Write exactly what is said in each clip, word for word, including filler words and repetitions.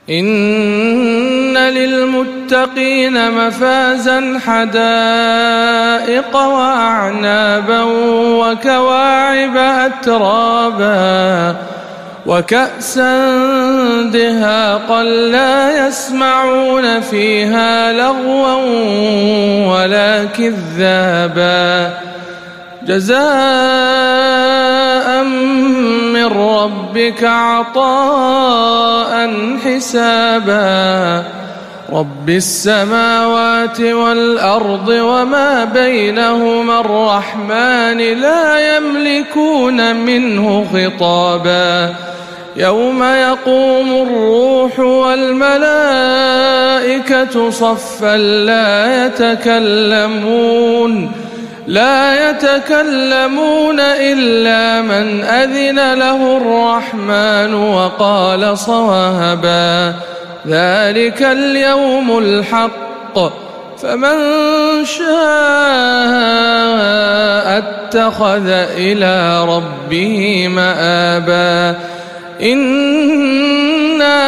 إن للمتقين مفازا حدائق وأعنابا وكواعب أترابا وكأسا دهاقا لا يسمعون فيها لغوا ولا كذابا جزاء من ربك عطاء حسابا رب السماوات والأرض وما بينهما الرحمن لا يملكون منه خطابا يوم يقوم الروح والملائكة صفا لا يتكلمون لا يتكلمون إلا من أذن له الرحمن وقال صوابا ذلك اليوم الحق فمن شاء اتخذ إلى ربه مآبا إنا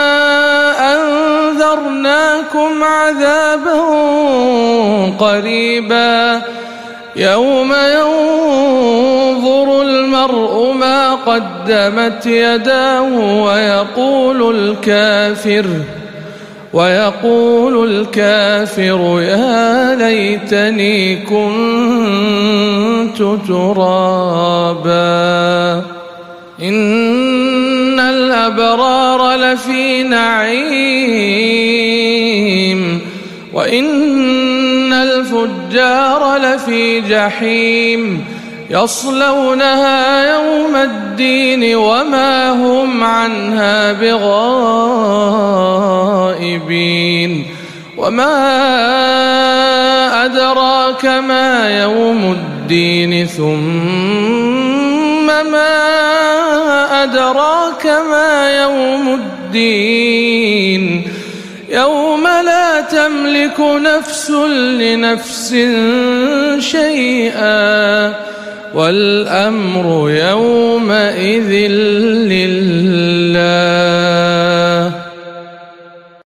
أنذرناكم عذابا قريبا يوم ينظر المرء ما قدمت يداه ويقول الكافر ويقول الكافر يا ليتني كنت ترابا إن الأبرار لفي نعيم وإن الفجار لفي جحيم يصلونها يوم الدين وما هم عنها بغائبين وما أدراك ما يوم الدين ثم ما أدراك ما يوم الدين يوم لا تملك نفس لنفس شيئا والأمر يومئذ لله.